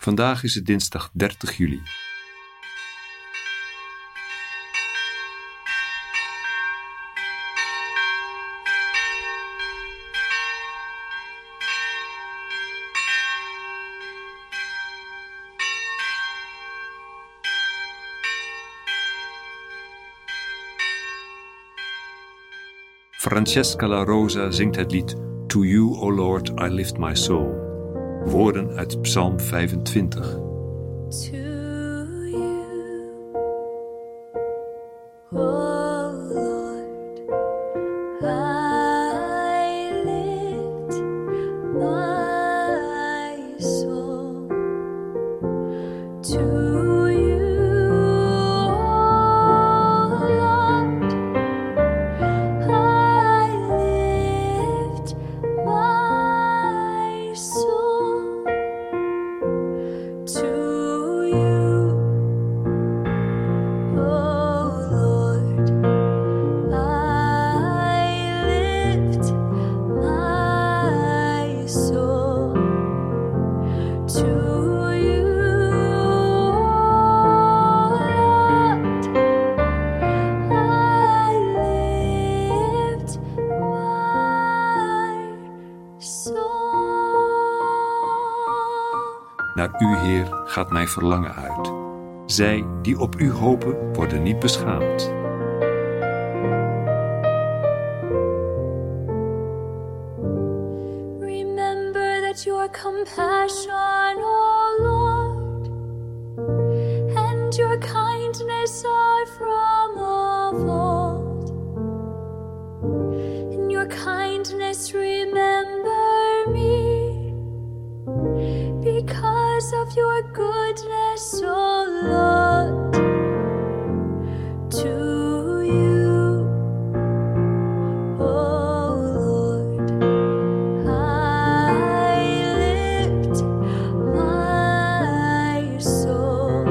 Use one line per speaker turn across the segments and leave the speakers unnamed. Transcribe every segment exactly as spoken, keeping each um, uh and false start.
Vandaag is het dinsdag dertig juli. Francesca La Rosa zingt het lied To You, O Lord, I Lift My Soul. Woorden uit Psalm vijfentwintig.
To you, O Lord, I lift my soul. To you, O Lord, I lift my soul. To you, O Lord, I lift my soul. To you, O Lord, I lift my soul.
Naar u, Heer, gaat mijn verlangen uit. Zij die op u hopen, worden niet beschaamd.
Remember that your compassion, O Lord, and your kindness are from of old. In your kindness remember me, because of your goodness, O Lord. To you, O Lord, I lift my soul.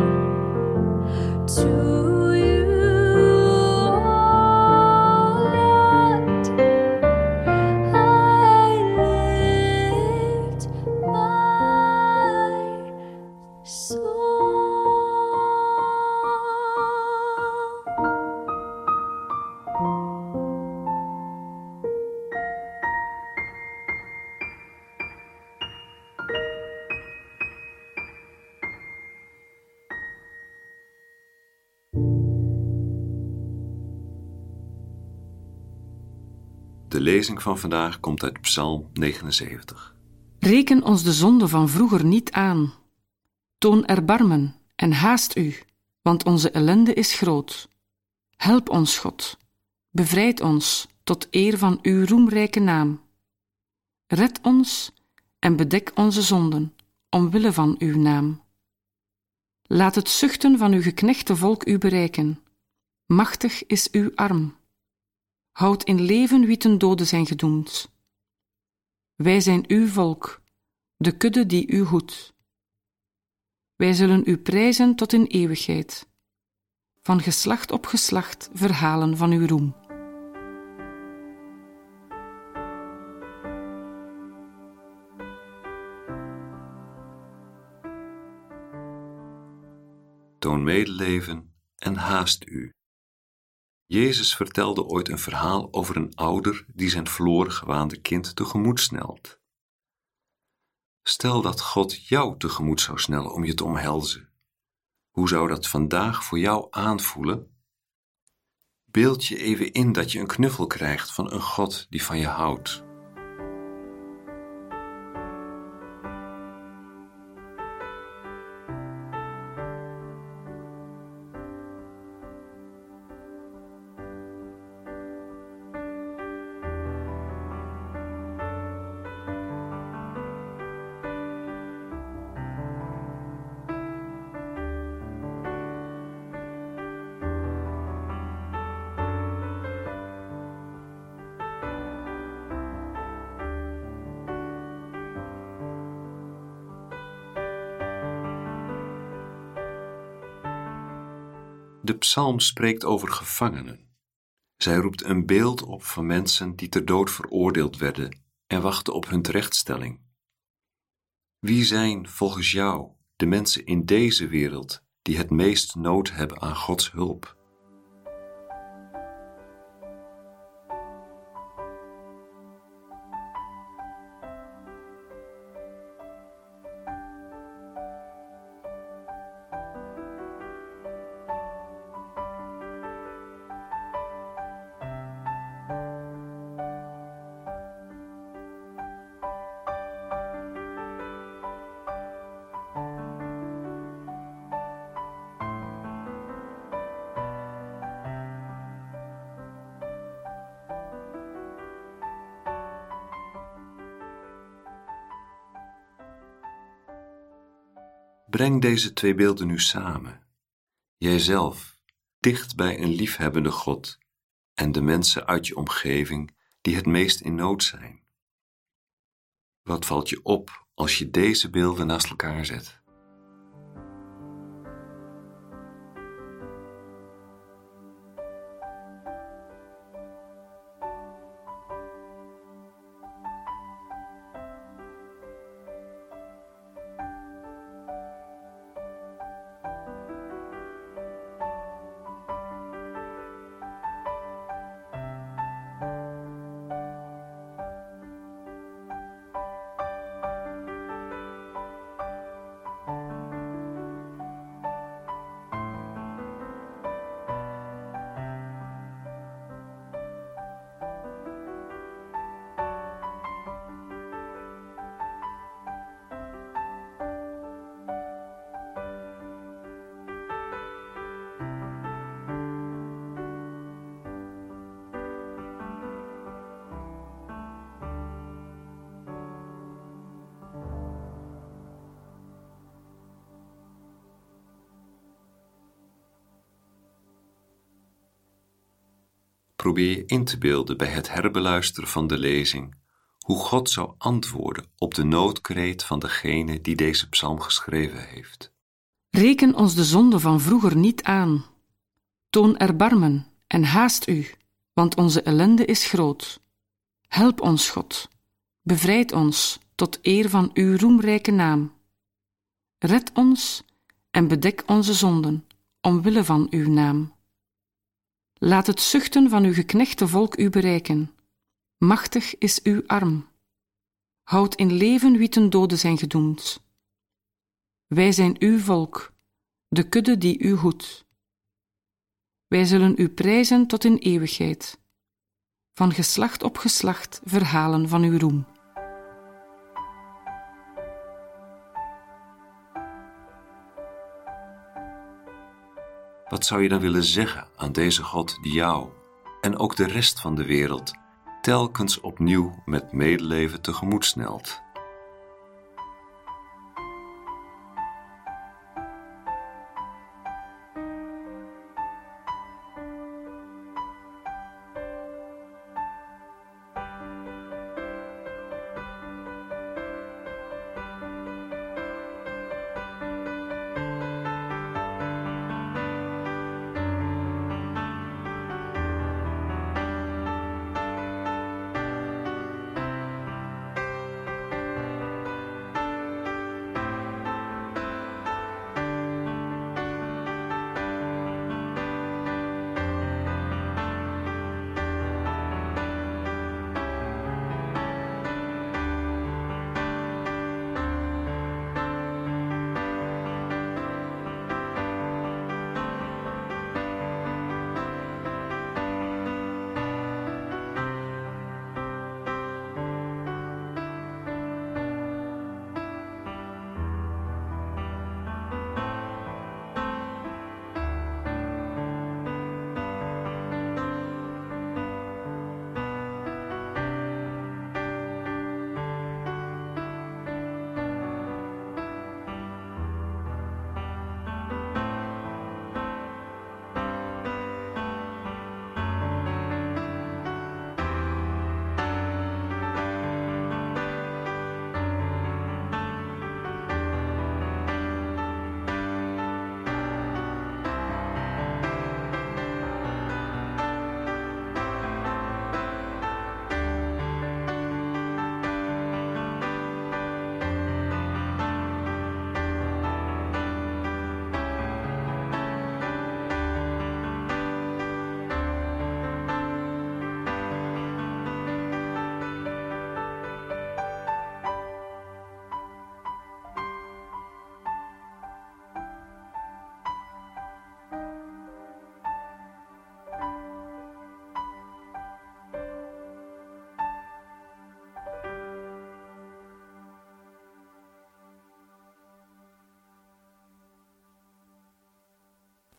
To you, O Lord, I lift my soul.
De lezing van vandaag komt uit Psalm negenenzeventig.
Reken ons de zonde van vroeger niet aan. Toon erbarmen en haast u, want onze ellende is groot. Help ons, God. Bevrijd ons tot eer van uw roemrijke naam. Red ons en bedek onze zonden, omwille van uw naam. Laat het zuchten van uw geknechte volk u bereiken. Machtig is uw arm. Houd in leven wie ten dode zijn gedoemd. Wij zijn uw volk, de kudde die u hoedt. Wij zullen u prijzen tot in eeuwigheid. Van geslacht op geslacht verhalen van uw roem.
Toon medeleven en haast u. Jezus vertelde ooit een verhaal over een ouder die zijn verloren gewaande kind tegemoet snelt. Stel dat God jou tegemoet zou snellen om je te omhelzen. Hoe zou dat vandaag voor jou aanvoelen? Beeld je even in dat je een knuffel krijgt van een God die van je houdt. De psalm spreekt over gevangenen. Zij roept een beeld op van mensen die ter dood veroordeeld werden en wachten op hun terechtstelling. Wie zijn volgens jou de mensen in deze wereld die het meest nood hebben aan Gods hulp. Breng deze twee beelden nu samen. Jijzelf, dicht bij een liefhebbende God, en de mensen uit je omgeving die het meest in nood zijn. Wat valt je op als je deze beelden naast elkaar zet? Probeer je in te beelden bij het herbeluisteren van de lezing hoe God zou antwoorden op de noodkreet van degene die deze psalm geschreven heeft.
Reken ons de zonde van vroeger niet aan. Toon erbarmen en haast u, want onze ellende is groot. Help ons, God. Bevrijd ons tot eer van uw roemrijke naam. Red ons en bedek onze zonden, omwille van uw naam. Laat het zuchten van uw geknechte volk u bereiken. Machtig is uw arm. Houd in leven wie ten dode zijn gedoemd. Wij zijn uw volk, de kudde die u hoedt. Wij zullen u prijzen tot in eeuwigheid. Van geslacht op geslacht verhalen van uw roem.
Wat zou je dan willen zeggen aan deze God die jou en ook de rest van de wereld telkens opnieuw met medeleven tegemoet snelt?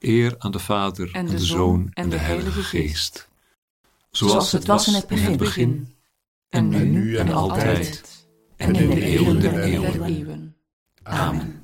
Eer aan de Vader en de Zoon en de Heilige Geest. Zoals het was in het begin, en nu en altijd, en in de eeuwen der eeuwen. Amen.